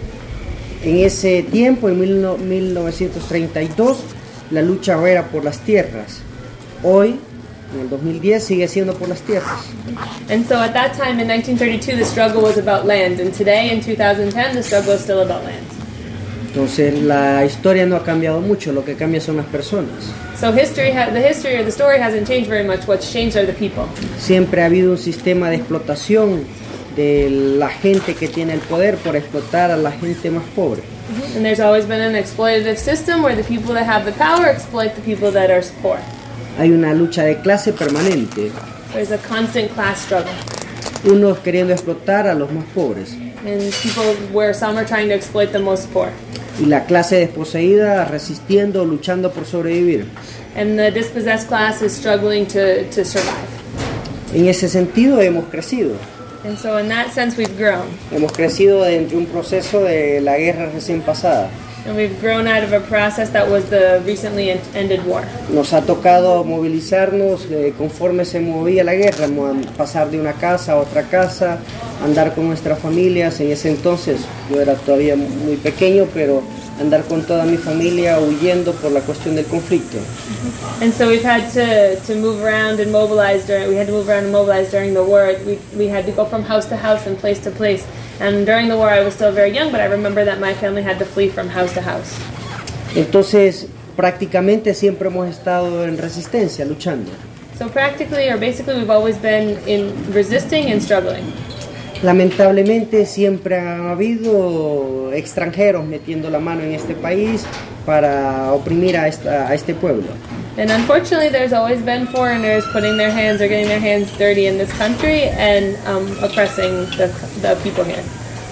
En ese tiempo, en mil novecientos treinta y dos, la lucha era por las tierras. Hoy, en el dos mil diez, sigue siendo por las tierras. And so at that time in nineteen thirty-two, the struggle was about land, and today in two thousand ten, the struggle is still about land. Entonces la historia no ha cambiado mucho, lo que cambia son las personas. So history, ha- the history or the story hasn't changed very much. What's changed are the people. Siempre ha habido un sistema de explotación de la gente que tiene el poder por explotar a la gente más pobre. Mm-hmm. And there's always been an exploitative system where the people that have the power exploit the people that are poor. Hay una lucha de clase permanente. There's a constant class struggle. Unos queriendo explotar a los más pobres. And people where some are trying to exploit the most poor. Y la clase desposeída resistiendo, luchando por sobrevivir. And the dispossessed class is struggling to, to survive. En ese sentido hemos crecido. And so in that sense we've grown. Hemos crecido dentro de un proceso de la guerra recién pasada. And we've grown out of a process that was the recently ended war. Nos ha tocado movilizarnos eh, conforme se movía la guerra, pasar de una casa a otra casa, andar con nuestras familias. En ese entonces yo era todavía muy pequeño, pero andar con toda mi familia huyendo por la cuestión del conflicto. Mm-hmm. And so we've had to, to move around and mobilize during, we had to move around and mobilize during the war. We, we had to go from house to house and place to place. And during the war I was still very young, but I remember that my family had to flee from house to house. Entonces, prácticamente siempre hemos estado en resistencia, luchando. So practically or basically we've always been in resisting and struggling. Lamentablemente siempre ha habido extranjeros metiendo la mano en este país para oprimir a, esta, a este pueblo. And unfortunately there's always been foreigners putting their hands or getting their hands dirty in this country and um, oppressing the, the people here.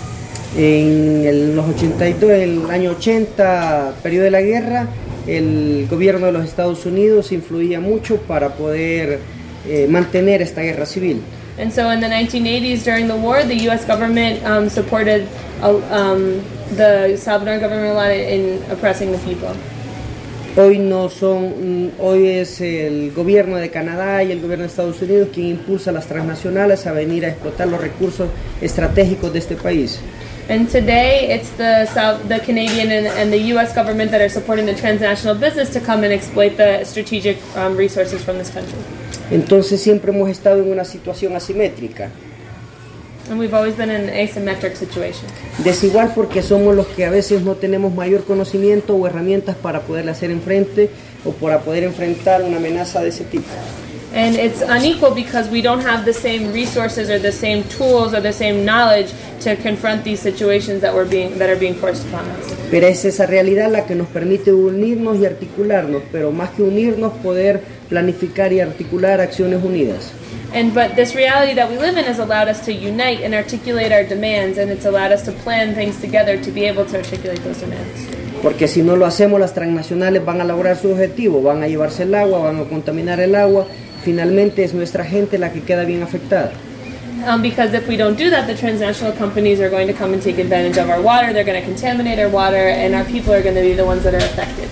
En el, los ochenta y dos, el año ochenta, periodo de la guerra, el gobierno de los Estados Unidos influía mucho para poder eh, mantener esta guerra civil. And so in the nineteen eighties, during the war, the U S government um, supported uh, um, the Salvadoran government a lot in oppressing the people. Hoy no son, hoy es el gobierno de Canadá y el gobierno de Estados Unidos quien impulsa a las transnacionales a venir a explotar los recursos estratégicos de este país. And today, it's the South, the Canadian and, and the U S government that are supporting the transnational business to come and exploit the strategic um, resources from this country. Entonces siempre hemos estado en una situación asimétrica. And we've always been in an asymmetric situation. Desigual porque somos los que a veces no tenemos mayor conocimiento o herramientas para poderle hacer enfrente o para poder enfrentar una amenaza de ese tipo. And it's unequal because we don't have the same resources or the same tools or the same knowledge to confront these situations that we're being that are being forced upon us. Pero es esa realidad la que nos permite unirnos y articularnos, pero más que unirnos, poder planificar y articular acciones unidas. And but this reality that we live in has allowed us to unite and articulate our demands, and it's allowed us to plan things together to be able to articulate those demands. Porque si no lo hacemos, las transnacionales van a lograr su objetivo, van a llevarse el agua, van a contaminar el agua. Finalmente es nuestra gente la que queda bien afectada. Um, because if we don't do that, the transnational companies are going to come and take advantage of our water, they're going to contaminate our water, and our people are going to be the ones that are affected.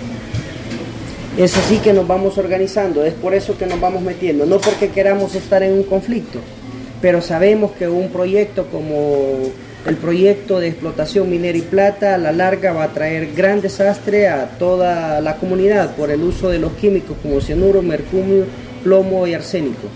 Es así que nos vamos organizando, es por eso que nos vamos metiendo, no porque queramos estar en un conflicto, pero sabemos que un proyecto como el proyecto de explotación minera y plata a la larga va a traer gran desastre a toda la comunidad por el uso de los químicos como cianuro, mercurio, plomo y arsénico.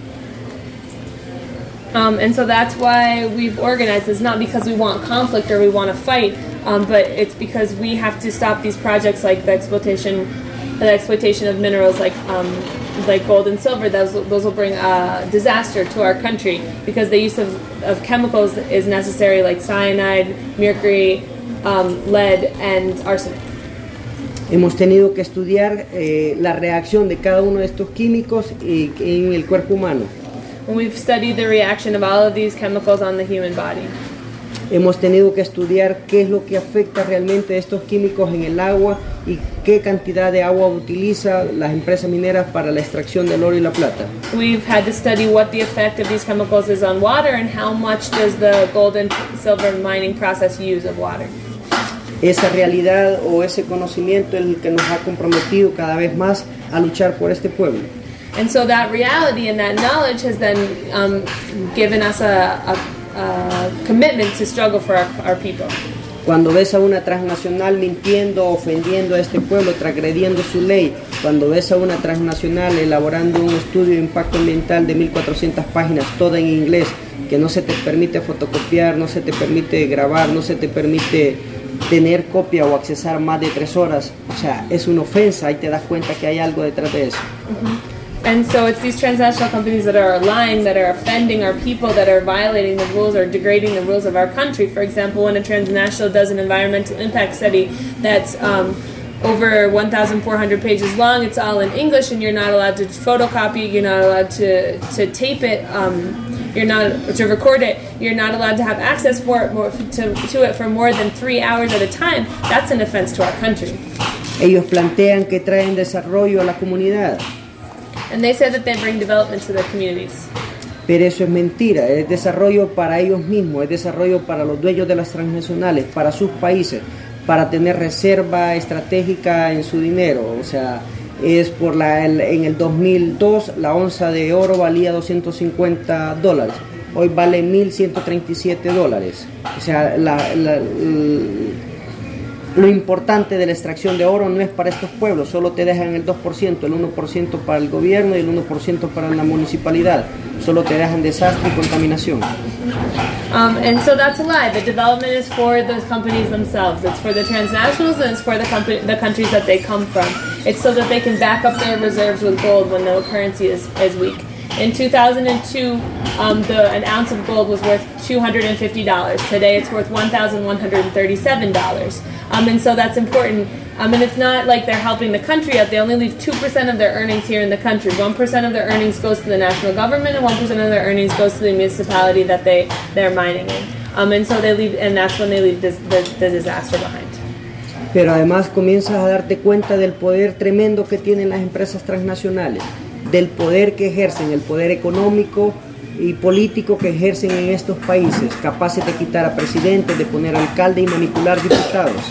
Um, and so that's why we've organized this, not because we want conflict or we want to fight, um, but it's because we have to stop these projects like the exploitation, the exploitation of minerals like um, like gold and silver. Those those will bring uh, disaster to our country because the use of, of chemicals is necessary, like cyanide, mercury, um, lead, and arsenic. Hemos tenido que estudiar eh, la reacción de cada uno de estos químicos eh, en el cuerpo humano. We've studied the reaction of all of these chemicals on the human body. Hemos tenido que estudiar qué es lo que afecta realmente estos químicos en el agua y qué cantidad de agua utiliza las empresas mineras para la extracción del oro y la plata. We've had to study what the effect of these chemicals is on water and how much does the gold and silver mining process use of water. Esa realidad o ese conocimiento es el que nos ha comprometido cada vez más a luchar por este pueblo. And so that reality and that knowledge has then um, given us a, a, a commitment to struggle for our, our people. Cuando ves a una transnacional mintiendo, ofendiendo a este pueblo, transgrediendo su ley, cuando ves a una transnacional elaborando un estudio de impacto ambiental de mil cuatrocientas páginas, toda en inglés, que no se te permite fotocopiar, no se te permite grabar, no se te permite tener copia o accesar más de tres horas, o sea, es una ofensa, ahí te das cuenta que hay algo detrás de eso. Mm-hmm. And so it's these transnational companies that are lying, that are offending our people, that are violating the rules or degrading the rules of our country. For example, when a transnational does an environmental impact study that's um, over one thousand four hundred pages long, it's all in English, and you're not allowed to photocopy, you're not allowed to, to tape it, um, you're not to record it, you're not allowed to have access for it more, to, to it for more than three hours at a time. That's an offense to our country. Ellos plantean que traen desarrollo a la comunidad. And they say that they bring development to their communities. Pero eso es mentira, es desarrollo para ellos mismos, es desarrollo para los dueños de las transnacionales, para sus países, para tener reserva estratégica en su dinero. O sea, es por la el, en el dos mil dos la onza de oro valía doscientos cincuenta dólares, hoy vale mil ciento treinta y siete dólares. O sea, la, la, la, lo importante de la extracción de oro no es para estos pueblos, solo te dejan el dos por ciento, el uno por ciento para el gobierno y el uno por ciento para la municipalidad. Solo te dejan desastre y contaminación. Um, and so that's a lie. The development is for the companies themselves. It's for the transnationals and it's for the, company, the countries that they come from. It's so that they can back up their reserves with gold when the currency is, is weak. In two thousand two, um, the, an ounce of gold was worth two hundred fifty dollars. Today it's worth one thousand one hundred thirty-seven dollars. Um, and so that's important. Um, and it's not like they're helping the country out. They only leave two percent of their earnings here in the country. one percent of their earnings goes to the national government and one percent of their earnings goes to the municipality that they, they're mining in. Um, and so they leave, and that's when they leave this, the, the disaster behind. Pero además comienzas a darte cuenta del poder tremendo que tienen las empresas transnacionales, del poder que ejercen, el poder económico y político que ejercen en estos países, capaces de quitar a presidentes, de poner alcalde y manipular diputados.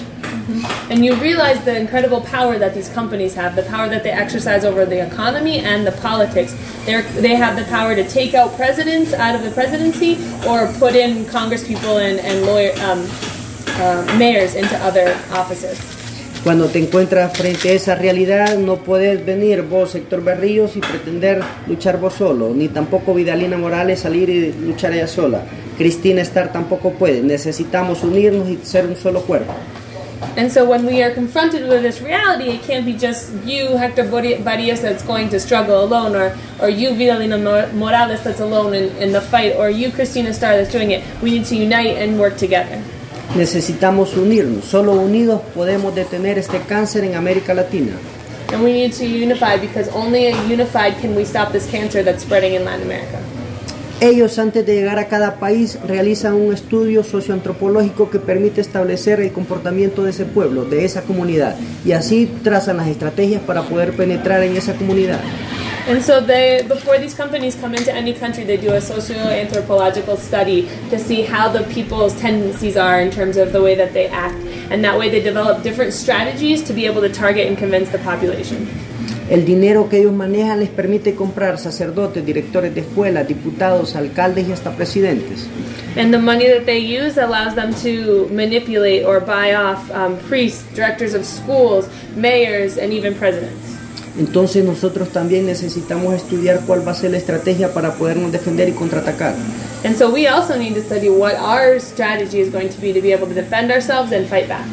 And you realize the incredible power that these companies have, the power that they exercise over the economy and the politics. They're, they have the power to take out presidents out of the presidency or put in congresspeople and, and lawyer, um, uh, mayors into other offices. Cuando te encuentras frente a esa realidad, no puedes venir vos, Héctor Berríos, y pretender luchar vos solo, ni tampoco Vidalina Morales salir y luchar ella sola. Cristina Starr tampoco puede. Necesitamos unirnos y ser un solo cuerpo. And so when we are confronted with this reality, it can't be just you, Hector Barrios, that's going to struggle alone, or, or you, Vidalina Morales, that's alone in, in the fight, or you, Cristina Starr, that's doing it. We need to unite and work together. Necesitamos unirnos. Solo unidos podemos detener este cáncer en América Latina. And we need to unify because only unified can we stop this cancer that's spreading in Latin America. Ellos, antes de llegar a cada país, realizan un estudio socioantropológico que permite establecer el comportamiento de ese pueblo, de esa comunidad, y así trazan las estrategias para poder penetrar en esa comunidad. And so they, before these companies come into any country, they do a socio-anthropological study to see how the people's tendencies are in terms of the way that they act. And that way they develop different strategies to be able to target and convince the population. El dinero que ellos manejan les permite comprar sacerdotes, directores de escuelas, diputados, alcaldes y hasta presidentes. And the money that they use allows them to manipulate or buy off um, priests, directors of schools, mayors, and even presidents. Entonces nosotros también necesitamos estudiar cuál va a ser la estrategia para podernos defender y contraatacar. And so we also need to study what our strategy is going to be to be able to defend ourselves and fight back.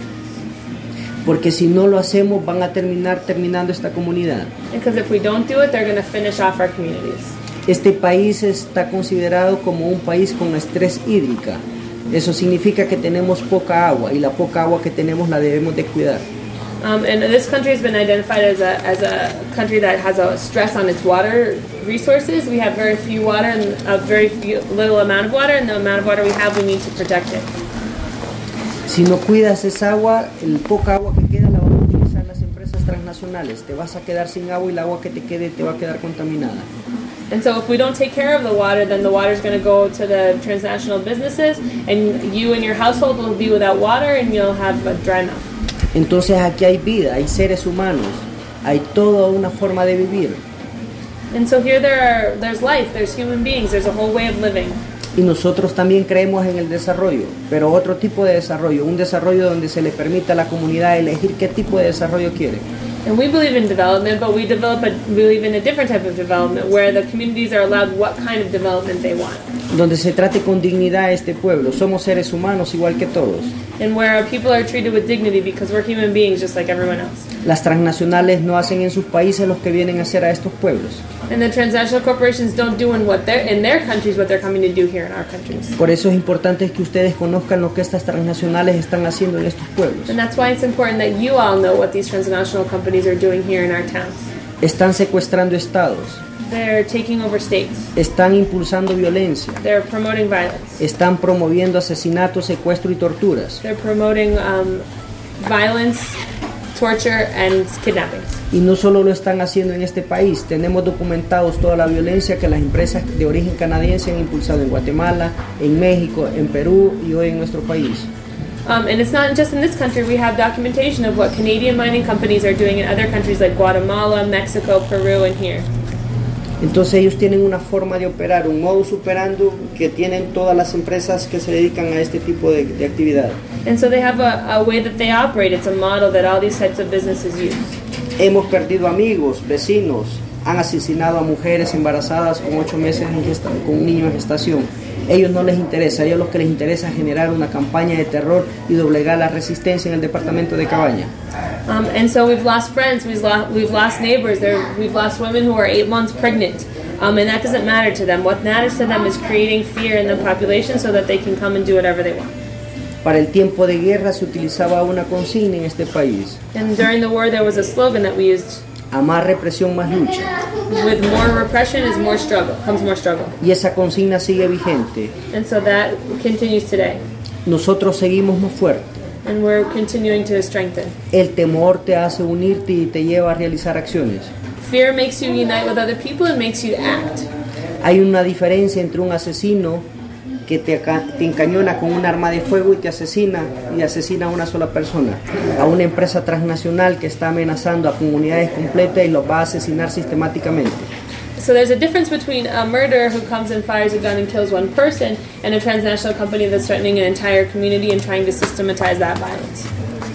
Porque si no lo hacemos van a terminar terminando esta comunidad. Because if we don't do it, they're going to finish off our communities. Este país está considerado como un país con estrés hídrica. Eso significa que tenemos poca agua y la poca agua que tenemos la debemos de cuidar. Um, and this country has been identified as a as a country that has a stress on its water resources. We have very few water and a very few, little amount of water, and the amount of water we have, we need to protect it. Si no cuidas esa agua, el poca agua que queda la van a utilizar las empresas transnacionales. Te vas a quedar sin agua y el agua que te quede te va a quedar contaminada. And so if we don't take care of the water, then the water is going to go to the transnational businesses, and you and your household will be without water, and you'll have a dry mouth. Entonces aquí hay vida, hay seres humanos, hay toda una forma de vivir. And so here there are, there's life, there's human beings, there's a whole way of living. Y nosotros también creemos en el desarrollo, pero otro tipo de desarrollo, un desarrollo donde se le permita a la comunidad elegir qué tipo de desarrollo quiere. And we believe in development, but we develop a, believe in a different type of development, where the communities are allowed what kind of development they want. Donde se trate con dignidad a este pueblo, somos seres humanos igual que todos. And where our people are treated with dignity because we're human beings just like everyone else. Las transnacionales no hacen en sus países lo que vienen a hacer a estos pueblos. And the transnational corporations don't do in what they're in their countries what they're coming to do here in our countries. Por eso es importante que ustedes conozcan lo que estas transnacionales están haciendo en estos pueblos. And that's why it's important that you all know what these transnational companies are doing here in our towns. Están secuestrando estados. They're taking over states. Están impulsando violencia. They're promoting violence. Están promoviendo asesinatos, secuestro y torturas. They're promoting um, violence, torture, and kidnappings. Y no solo lo están haciendo en este país, tenemos documentados toda la violencia que las empresas de origen canadiense han impulsado en Guatemala, en México, en Perú y hoy en nuestro país. Um, and it's not just in this country. We have documentation of what Canadian mining companies are doing in other countries like Guatemala, Mexico, Peru, and here. Entonces ellos tienen una forma de operar, un modus operandi que tienen todas las empresas que se dedican a este tipo de, de actividad. And so they have a, a way that they operate. It's a model that all these types of businesses use. Hemos perdido amigos, vecinos, han asesinado a mujeres embarazadas con ocho meses en gesta- con un niño en gestación. Ellos no les interesa, a ellos lo que les interesa es generar una campaña de terror y doblegar la resistencia en el departamento de Cabaña. Um, and so we've lost friends, we've lost, we've lost neighbors, there, we've lost women who are eight months pregnant. Um, and that doesn't matter to them. What matters to them is creating fear in the population so that they can come and do whatever they want. Para el tiempo de guerra se utilizaba una consigna en este país: And during the war there was a slogan that we used: a más represión, más lucha. with more repression is more struggle, comes more struggle. Y esa consigna sigue vigente. And so that continues today. Nosotros seguimos más fuerte. And we're continuing to strengthen. El temor te hace unirte y te lleva a realizar acciones. Fear makes you unite with other people and makes you act. Hay una diferencia entre un asesino que te, aca- te encañona con un arma de fuego y te asesina y asesina a una sola persona, a una empresa transnacional que está amenazando a comunidades completas y los va a asesinar sistemáticamente. So there's a difference between a murderer who comes and fires a gun and kills one person and a transnational company that's threatening an entire community and trying to systematize that violence.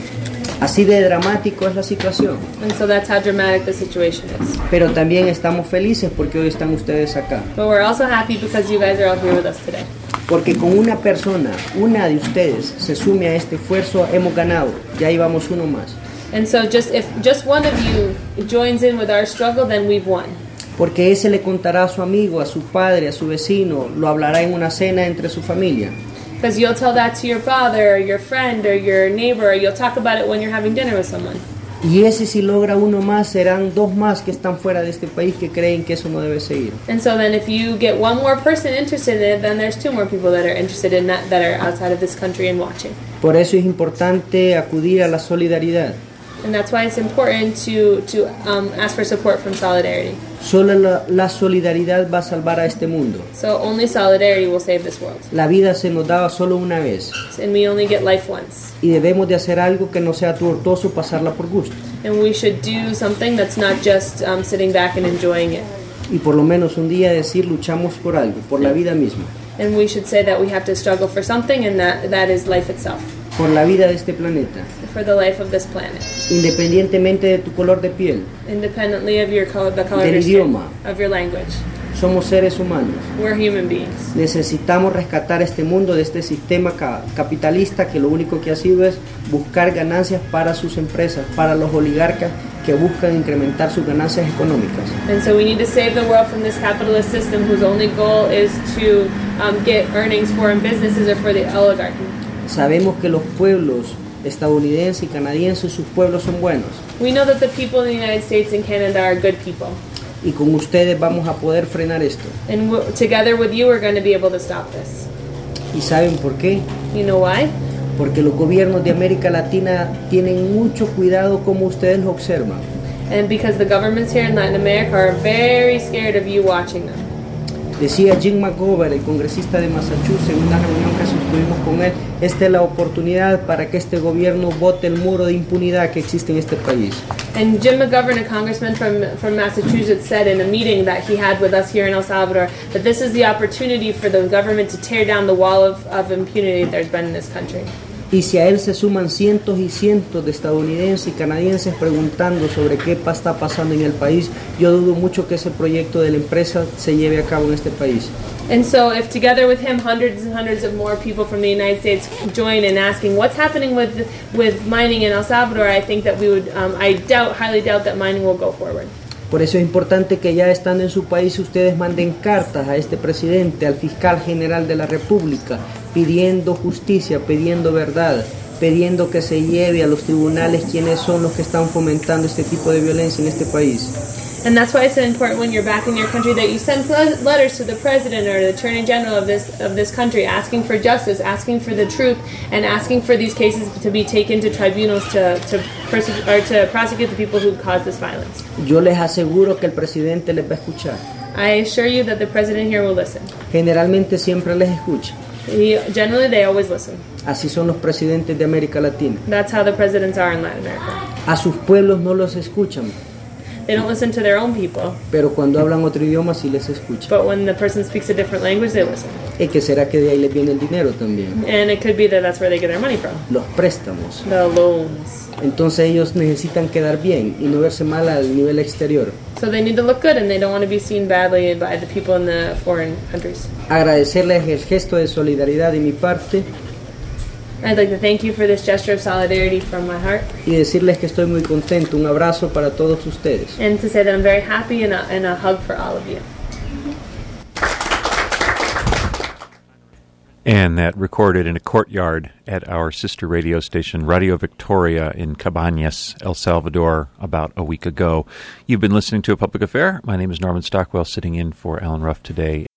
Así de dramático es la situación. And so that's how dramatic the situation is. Pero también estamos felices porque hoy están ustedes acá. But we're also happy because you guys are all here with us today. Porque con una persona, una de ustedes, se sume a este esfuerzo, hemos ganado. Ya íbamos uno más. And so just if just one of you joins in with our struggle, then we've won. Porque ese le contará a su amigo, a su padre, a su vecino, lo hablará en una cena entre su familia. Because you'll tell that to your father or your friend or your neighbor, or you'll talk about it when you're having dinner with someone. Y ese si logra uno más, serán dos más que están fuera de este país que creen que eso no debe seguir. And so then if you get one more person interested in it, then there's two more people that are interested in that that are outside of this country and watching. Por eso es importante acudir a la solidaridad. And that's why it's important to to um, ask for support from Solidarity. Solo la, la solidaridad va a salvar a este mundo. So only Solidarity will save this world. La vida se nos da solo una vez. And we only get life once. Y debemos de hacer algo que no sea tortuoso pasarla por gusto. And we should do something that's not just um, sitting back and enjoying it. Y por lo menos un día decir luchamos por algo, por la vida misma. And we should say that we have to struggle for something, and that that is life itself. Por la vida de este planeta. For the life of this planet. Independientemente de tu color de piel. Independently of your color, the color Del of your idioma. skin, of your language. Somos seres humanos. We're human beings. Necesitamos rescatar este mundo de este sistema ca- capitalista que lo único que ha sido es buscar ganancias para sus empresas, para los oligarcas que buscan incrementar sus ganancias económicas. And so we need to save the world from this capitalist system whose only goal is to um, get earnings for businesses or for the oligarchy. Sabemos que los pueblos estadounidenses y canadienses, sus pueblos son buenos. We know that the people in the United States and Canada are good people. Y con ustedes vamos a poder frenar esto. And w- together with you, we're going to be able to stop this. ¿Y saben por qué? You know why? porque los gobiernos de América Latina tienen mucho cuidado como ustedes lo observan. And because the governments here in Latin America are very scared of you watching them. Decía Jim McGovern, el congresista de Massachusetts, en una reunión que sostuvimos con él, esta es la oportunidad para que este gobierno bote el muro de impunidad que existe en este país. And Jim McGovern, a congressman from, from Massachusetts, said in a meeting that he had with us here in El Salvador that this is the opportunity for the government to tear down the wall of, of impunity there's been in this country. Y si a él se suman cientos y cientos de estadounidenses y canadienses preguntando sobre qué está pasando en el país, yo dudo mucho que ese proyecto de la empresa se lleve a cabo en este país. And so if together with him hundreds and hundreds of more people from the United States join in asking what's happening with with mining in El Salvador, I think that we would, um, I doubt, highly doubt that mining will go forward. Por eso es importante que ya estando en su país ustedes manden cartas a este presidente, al fiscal general de la República, pidiendo justicia, pidiendo verdad, pidiendo que se lleve a los tribunales quienes son los que están fomentando este tipo de violencia en este país. And that's why it's important when you're back in your country that you send letters to the president or the attorney general of this of this country asking for justice, asking for the truth, and asking for these cases to be taken to tribunals to to, perse- or to prosecute the people who caused this violence. Yo les aseguro que el presidente les va a escuchar. I assure you that the president here will listen. Generalmente siempre les escucha. He, generally, they always listen. Así son los presidentes de América Latina. That's how the presidents are in Latin America. A sus pueblos no los escuchan. They don't listen to their own people. Pero cuando hablan otro idioma sí les escuchan. But when the person speaks a different language, they listen. ¿Y que será que de ahí les viene el dinero también? And it could be that that's where they get their money from. Los préstamos. The loans. Entonces ellos necesitan quedar bien y no verse mal al nivel exterior. So they need to look good and they don't want to be seen badly by the people in the foreign countries. Agradecerles el gesto de solidaridad de mi parte. I'd like to thank you for this gesture of solidarity from my heart. Y decirles que estoy muy contento. Un abrazo para todos ustedes. And to say that I'm very happy and a, and a hug for all of you. And that recorded in a courtyard at our sister radio station, Radio Victoria in Cabañas, El Salvador, about a week ago. You've been listening to A Public Affair. My name is Norman Stockwell, sitting in for Alan Ruff today.